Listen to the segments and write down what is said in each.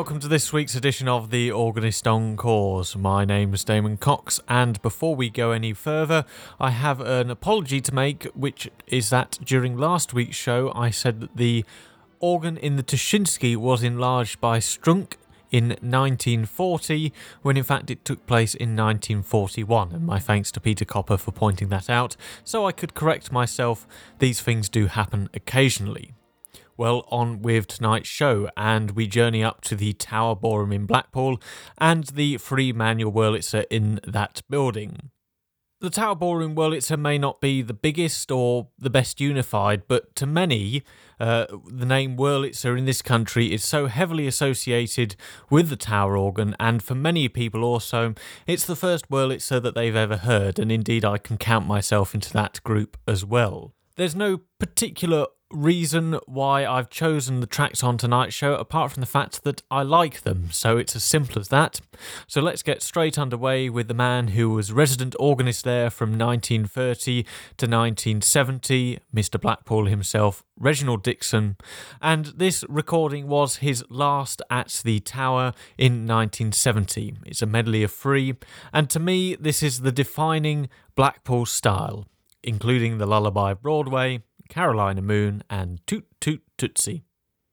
welcome to this week's edition of The Organist Encores. My name's Damon Cox, and before we go any further, I have an apology to make, which is that during last week's show I said that the organ in the Tuschinski was enlarged by Strunk in 1940, when in fact it took place in 1941, and my thanks to Peter Copper for pointing that out, so I could correct myself. These things do happen occasionally. Well, on with tonight's show, and we journey up to the Tower Ballroom in Blackpool and the Free Manuel Wurlitzer in that building. The Tower Ballroom Wurlitzer may not be the biggest or the best unified, but to many, the name Wurlitzer in this country is so heavily associated with the tower organ, and for many people also, it's the first Wurlitzer that they've ever heard, and indeed I can count myself into that group as well. There's no particular reason why I've chosen the tracks on tonight's show, apart from the fact that I like them, so it's as simple as that. So let's get straight underway with the man who was resident organist there from 1930 to 1970, Mr. Blackpool himself, Reginald Dixon, and this recording was his last at the Tower in 1970. It's a medley of three, and to me this is the defining Blackpool style, including the Lullaby Broadway, Carolina Moon, and Toot Toot Tootsie.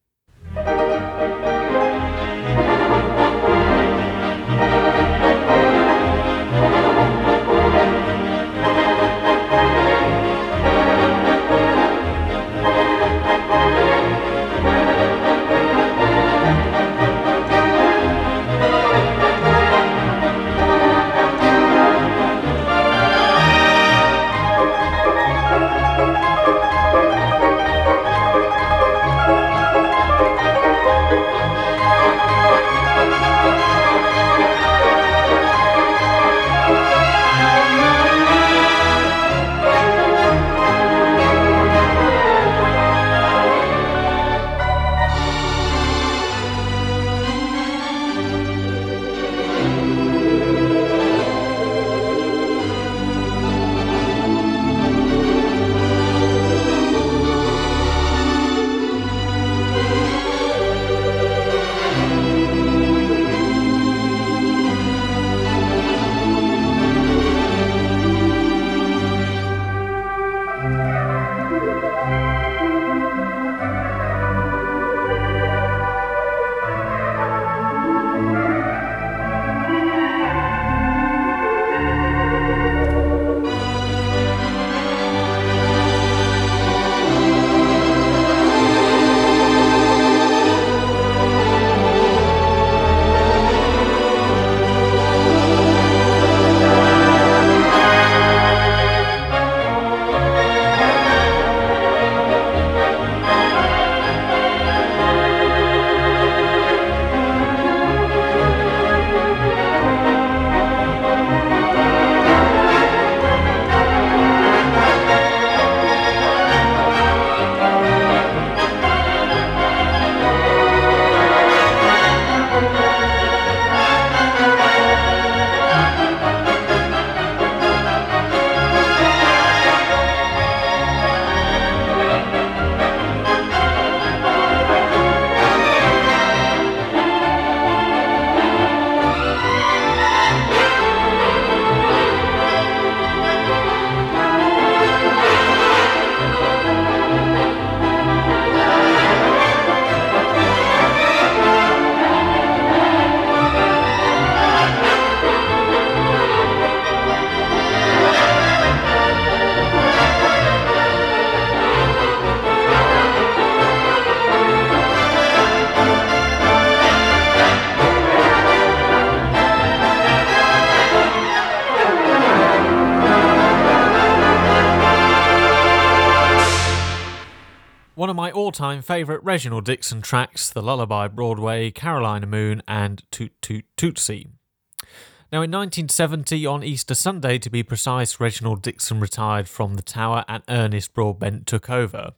One of my all-time favourite Reginald Dixon tracks, the Lullaby Broadway, Carolina Moon, and Toot Toot Tootsie. Now, in 1970, on Easter Sunday to be precise, Reginald Dixon retired from the Tower and Ernest Broadbent took over.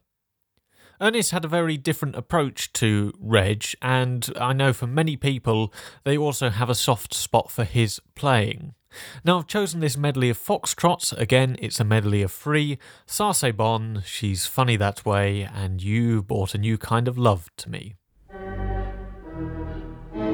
Ernest had a very different approach to Reg, and I know for many people they also have a soft spot for his playing. Now, I've chosen this medley of foxtrots. Again, it's a medley of three: Ça C'est Bon, She's Funny That Way, and You Brought a New Kind of Love to Me.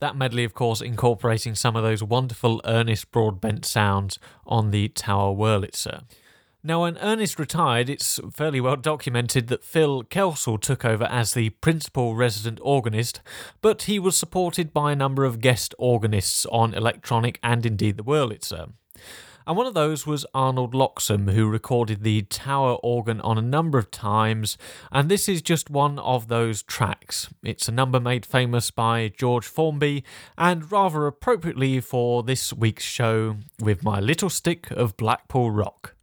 That medley, of course, incorporating some of those wonderful Ernest Broadbent sounds on the Tower Wurlitzer. Now, when Ernest retired, it's fairly well documented that Phil Kelsall took over as the principal resident organist, but he was supported by a number of guest organists on electronic and indeed the Wurlitzer. And one of those was Arnold Loxam, who recorded the tower organ on a number of times, and this is just one of those tracks. It's a number made famous by George Formby, and rather appropriately for this week's show, with my little stick of Blackpool rock.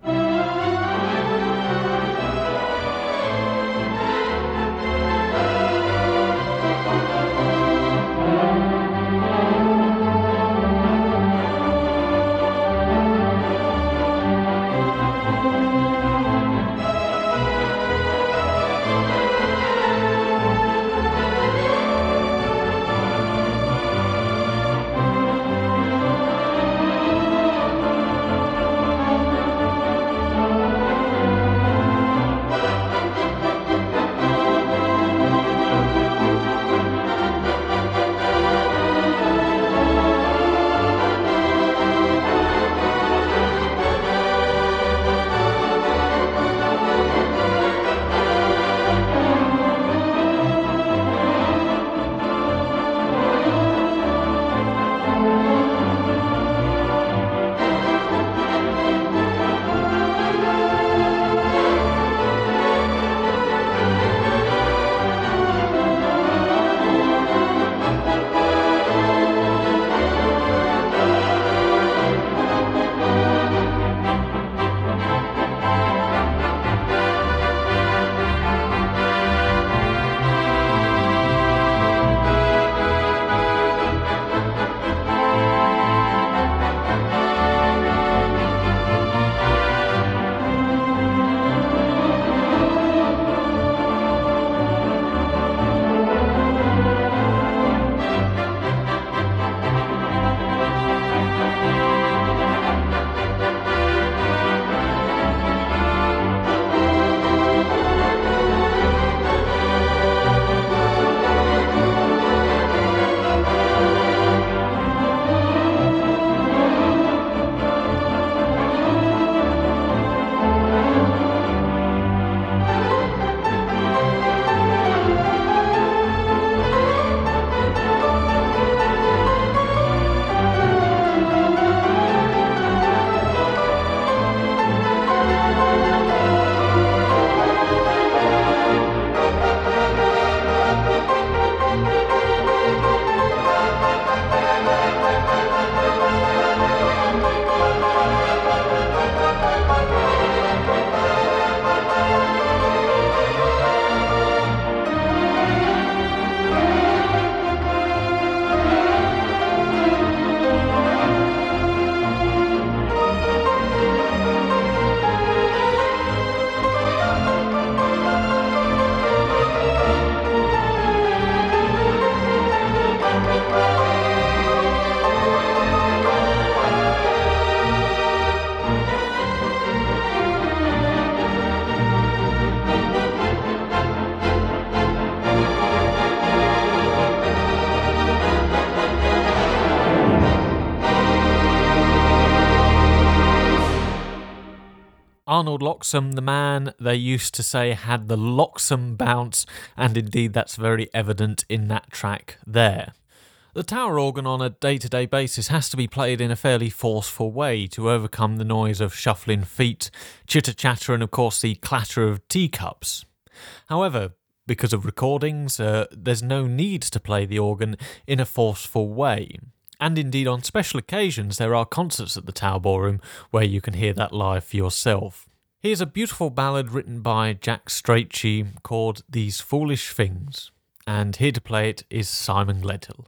Arnold Loxam, the man they used to say had the Loxam bounce, and indeed that's very evident in that track there. The tower organ on a day-to-day basis has to be played in a fairly forceful way to overcome the noise of shuffling feet, chitter-chatter and of course the clatter of teacups. However, because of recordings, there's no need to play the organ in a forceful way. And indeed, on special occasions, there are concerts at the Tower Ballroom where you can hear that live for yourself. Here's a beautiful ballad written by Jack Strachey called These Foolish Things, and here to play it is Simon Gledhill.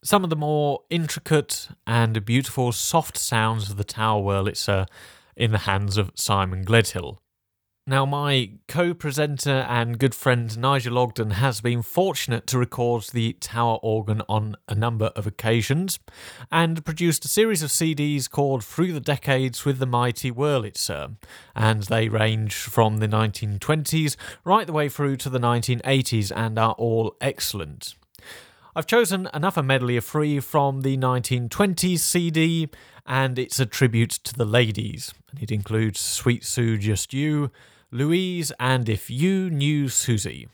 some of the more intricate and beautiful soft sounds of the Tower Wurlitzer in the hands of Simon Gledhill. Now, my co-presenter and good friend Nigel Ogden has been fortunate to record the Tower organ on a number of occasions and produced a series of CDs called Through the Decades with the Mighty Wurlitzer, and they range from the 1920s right the way through to the 1980s and are all excellent. I've chosen another medley of three from the 1920s CD, and it's a tribute to the ladies. And it includes Sweet Sue Just You, Louise, and If You Knew Susie.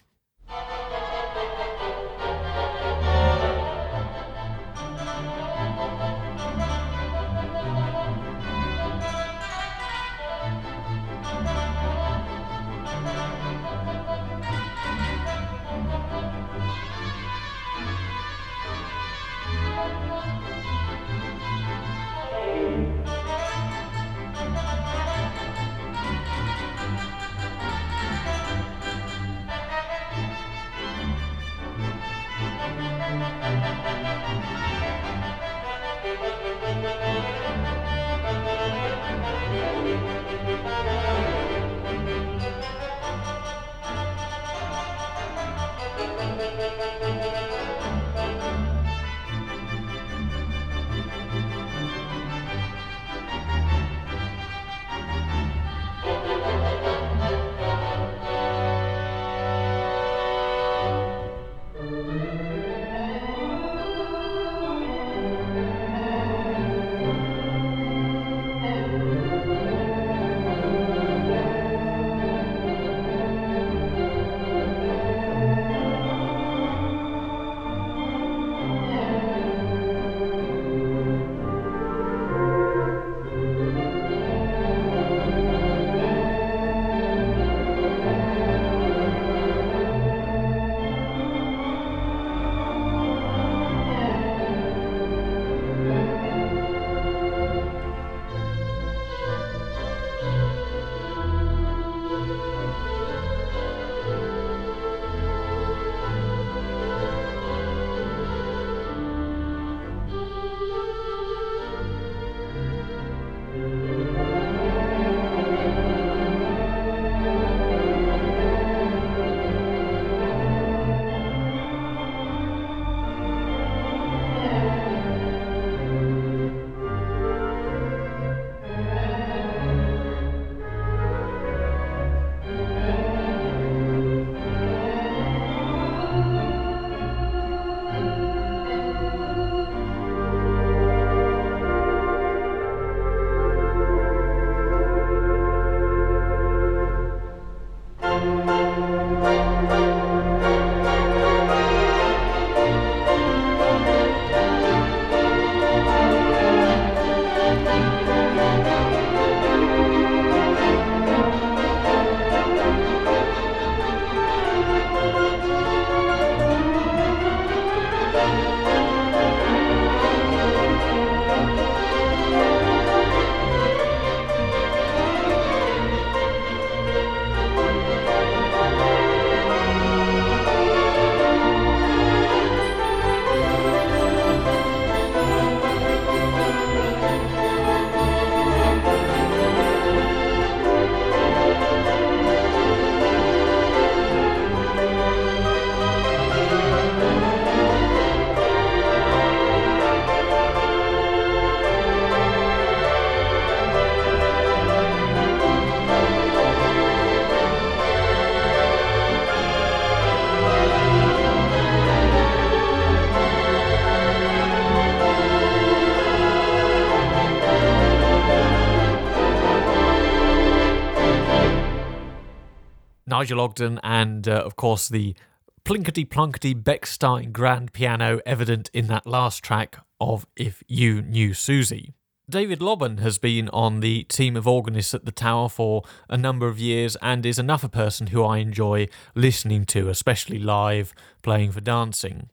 Nigel Ogden and, of course, the plinkety-plonkety Bechstein grand piano evident in that last track of If You Knew Susie. David Lobban has been on the team of organists at the Tower for a number of years and is another person who I enjoy listening to, especially live, playing for dancing.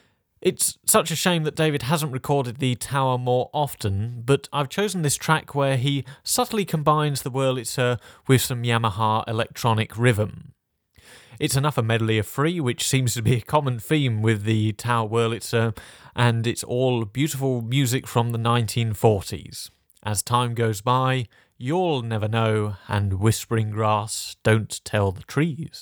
It's such a shame that David hasn't recorded the Tower more often, but I've chosen this track where he subtly combines the Wurlitzer with some Yamaha electronic rhythm. It's another medley of three, which seems to be a common theme with the Tower Wurlitzer, and it's all beautiful music from the 1940s. As time goes by, you'll never know, and whispering grass don't tell the trees.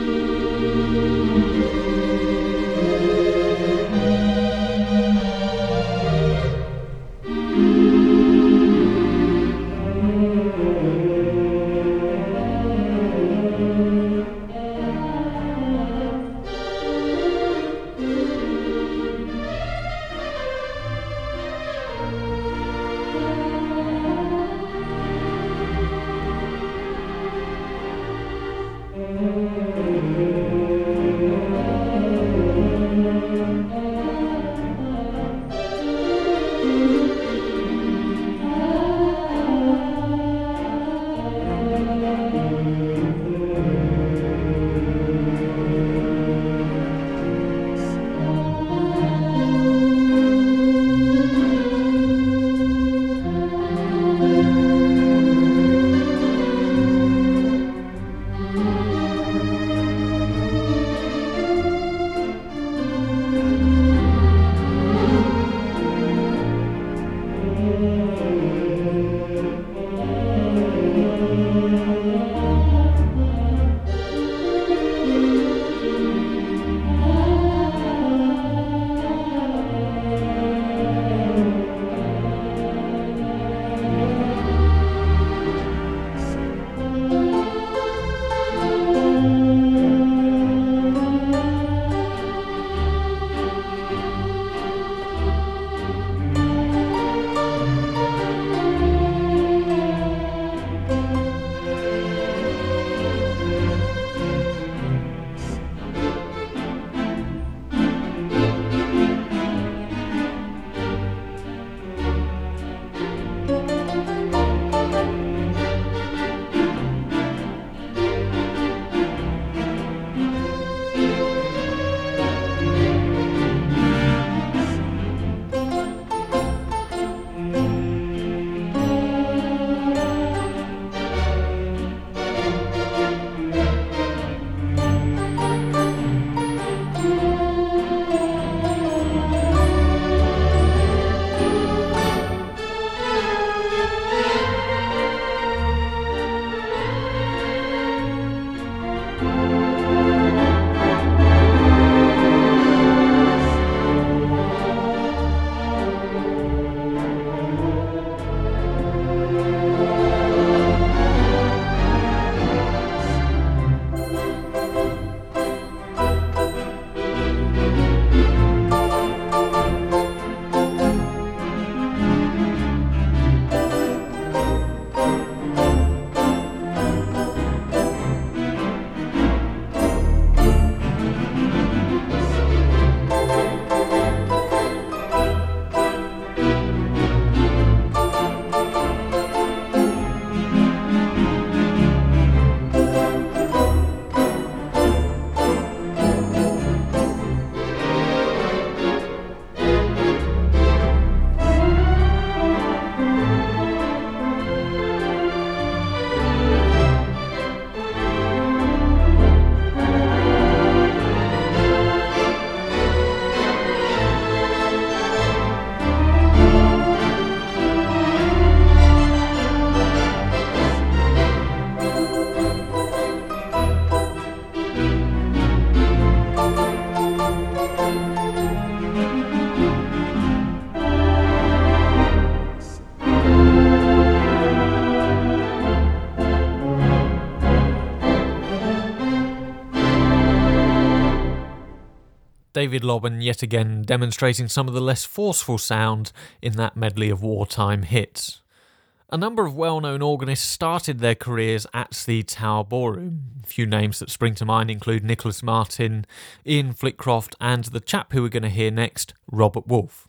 David Loban yet again demonstrating some of the less forceful sound in that medley of wartime hits. A number of well-known organists started their careers at the Tower Ballroom. A few names that spring to mind include Nicholas Martin, Ian Flitcroft, and the chap who we're going to hear next, Robert Wolfe.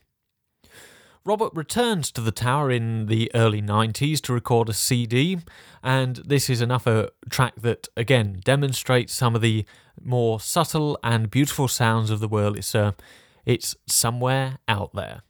Robert returned to the Tower in the early 90s to record a CD, and this is another track that, again, demonstrates some of the more subtle and beautiful sounds of the Wurlitzer. It's Somewhere Out There.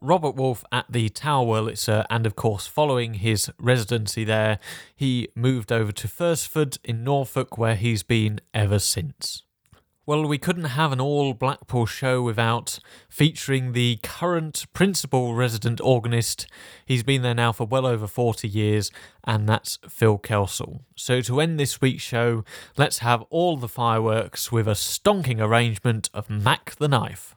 Robert Wolfe at the Tower Wurlitzer, and of course, following his residency there, he moved over to Fursford in Norfolk, where he's been ever since. Well, we couldn't have an all-Blackpool show without featuring the current principal resident organist. He's been there now for well over 40 years, and that's Phil Kelsall. So to end this week's show, let's have all the fireworks with a stonking arrangement of Mac the Knife.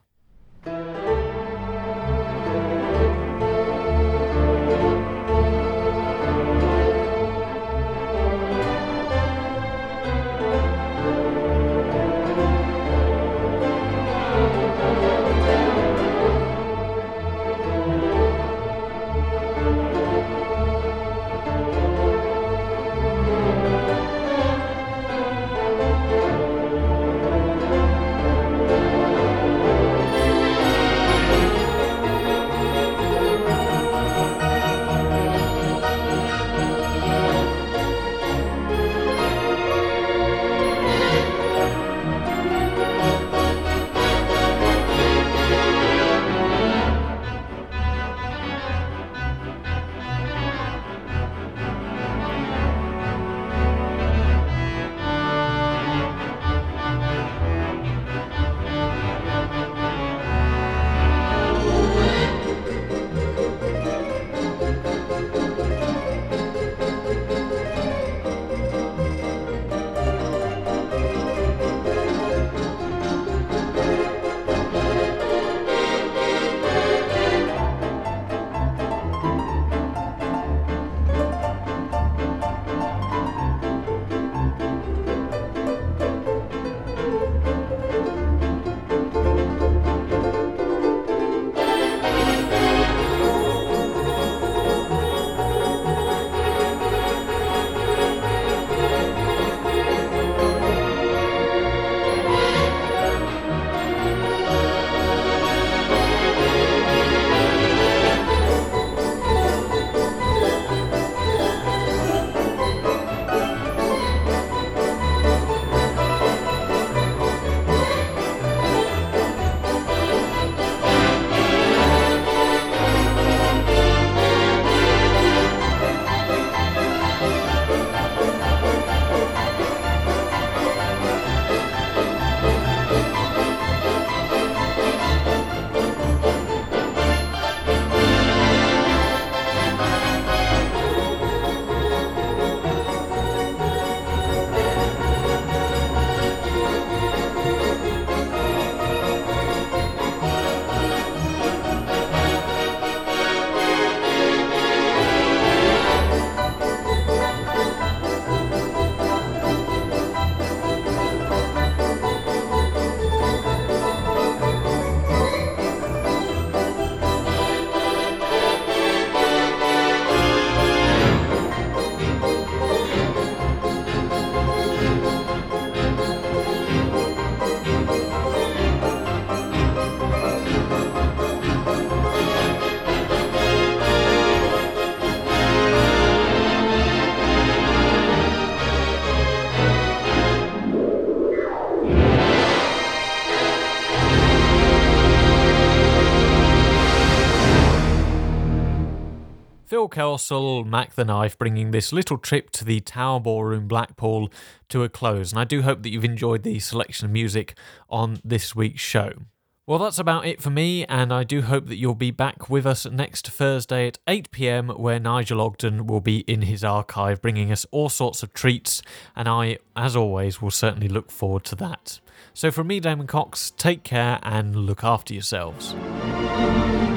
Phil Kelsall, Mac the Knife, bringing this little trip to the Tower Ballroom Blackpool to a close, and I do hope that you've enjoyed the selection of music on this week's show. Well, that's about it for me, and I do hope that you'll be back with us next Thursday at 8 p.m, where Nigel Ogden will be in his archive bringing us all sorts of treats, and I, as always, will certainly look forward to that. So from me, Damon Cox, take care and look after yourselves.